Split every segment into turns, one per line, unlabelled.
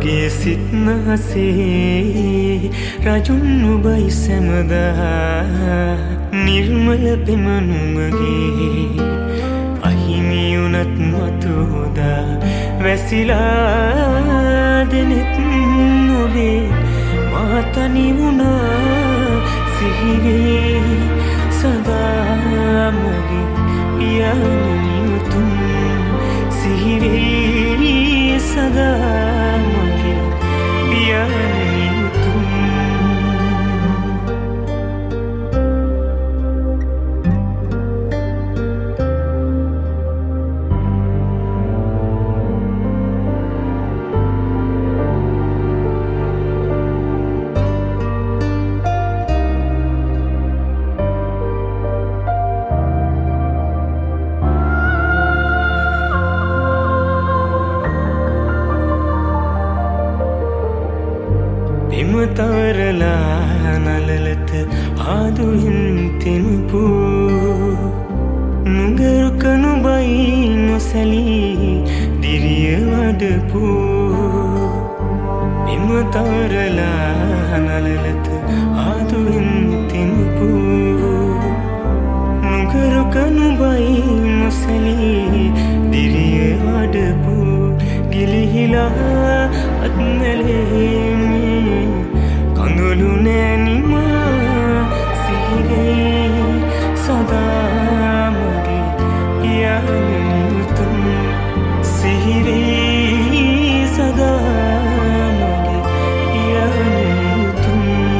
මාගේ සිත් නහසේ රජුන් ඔබයි සැමදා නිර්මල පෙම නුඹගේ අහිමි වුණත් මතුදා වැසිලා දෙනෙත් නොවේ මා තනි වුණා සිහිවේ සදා මගේ පියාණනි උතුම් සිහිවේ සදා මගේ පියාණනි උතුම් එමතරලා නලලත ආදුහින් තෙමපු නුගරුකනු බයි නොසැලී දිරිය වඩපු එමතරලා නලලත ආදුහින් තෙමපු නුගරුකනු බයි නොසැලී දිරිය වඩපු ගිලිහිලා අත්නැලෙමි කඳුළු නෑනිමා සිහිවේ සදා මගේ පියාණනි උතුම් සිහිවේ සදා මගේ පියාණනි උතුම්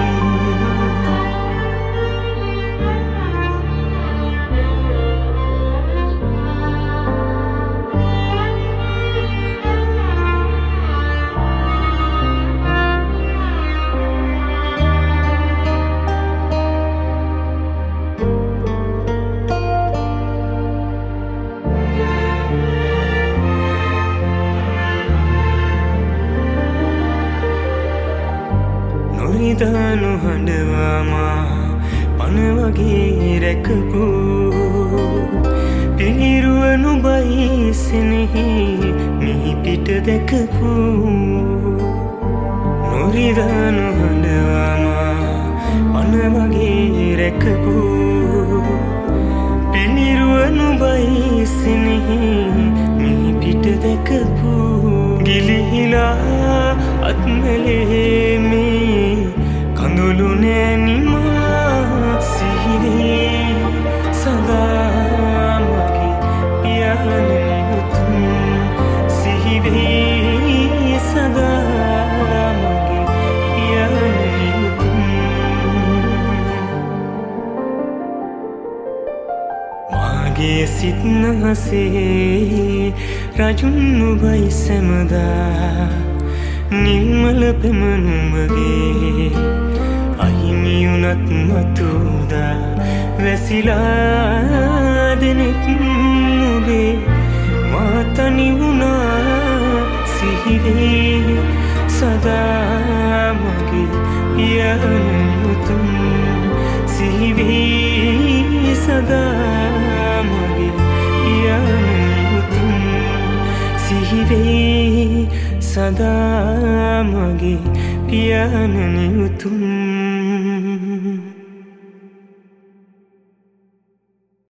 නිදානු හඬවාමා පන වගේ රැකපු පිළිරුවනු බයි සෙනෙහි මිහි පිට දැකපු නොරිදානු හඬවාමා පන වගේ රැකපු පිළිරුවනු බයි සෙනෙහි මිහි පිට දැකපු ගිලිහිලා අත්මැලෙමි කඳුළු නෑනිමා සිහිවේ සදා මගේ පියාණනි උතුම් සිහිවේ සදා මගේ පියාණනි උතුම් මාගේ සිත් නහසේ රජුන් ඔබයි සැමදා නිර්මල පෙම නුඹගේ අහිමි වුණත් මතුදා වැසිලා දෙනෙත් නොවේ මා තනි වුණා සිහිවේ සදා මගේ පියාණනි උතුම් සිහිවේ සදා මගේ පියාණනි උතුම් සිහිවේ සදා මගේ පියාණනි උතුම්